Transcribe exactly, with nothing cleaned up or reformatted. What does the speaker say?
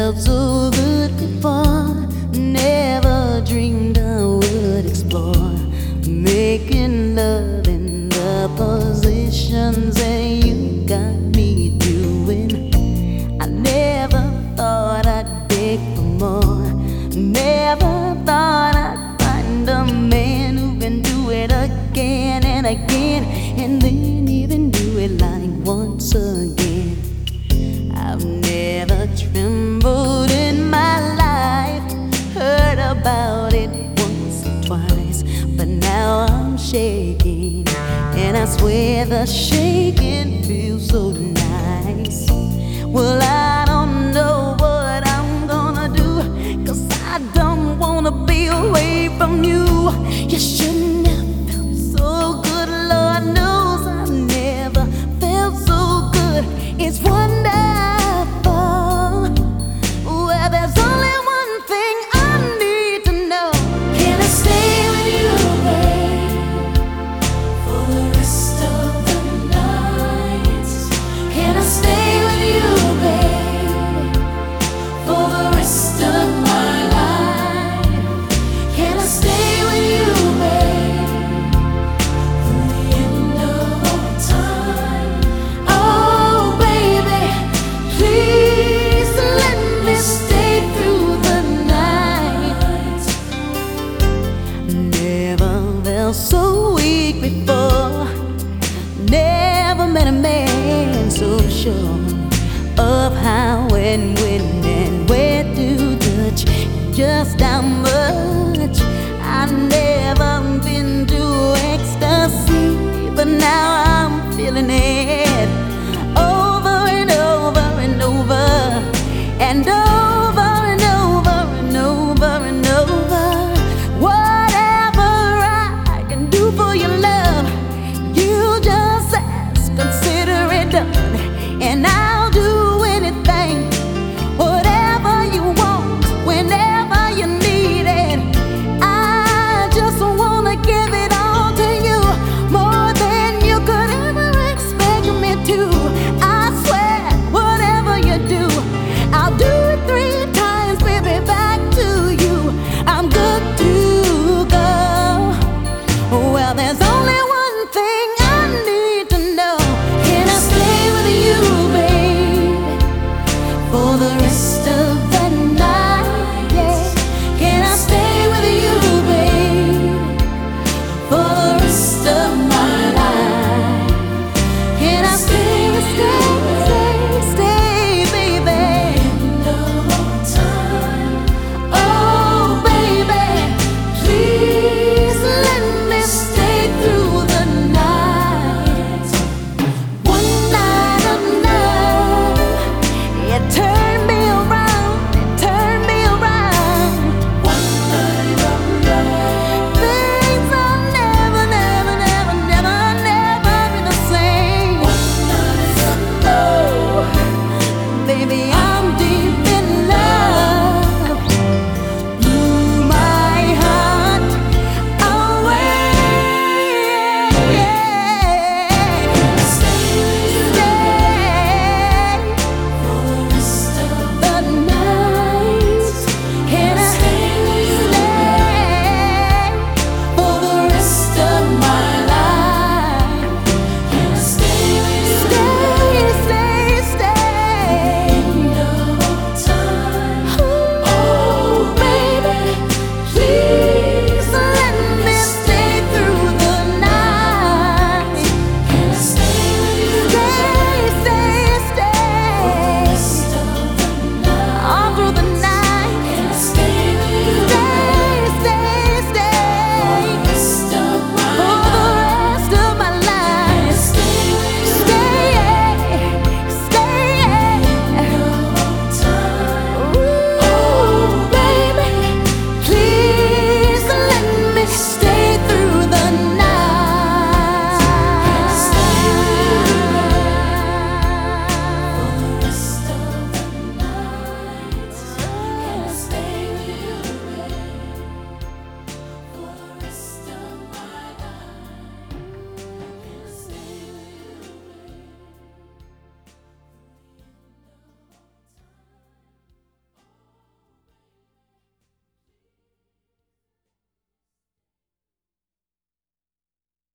felt so good before. Never dreamed I would explore making love in the positions that you got me doing. I never thought I'd beg for more. Never thought I'd find a man who can do it again and again, and then even do it like once again. I've never trembled in my life, heard about it once or twice, but now I'm shaking, and I swear the shaking feels so nice. Well, I don't know what I'm gonna do, 'cause I don't wanna be away from you. You shouldn't have felt so good, Lord knows I've never felt so good. It's wonderful. Well, there's only one thing I need to know. Can I stay with you, babe, for the rest of the night? Can I stay with you, babe, for the rest of my life? Can I stay with you, babe, through the end of all time? Oh, baby, please let me stay through the night. Never felt so weak before. Never met a man so sure of how and when and where to touch, just how much. I've never been to ecstasy, but now I'm feeling it.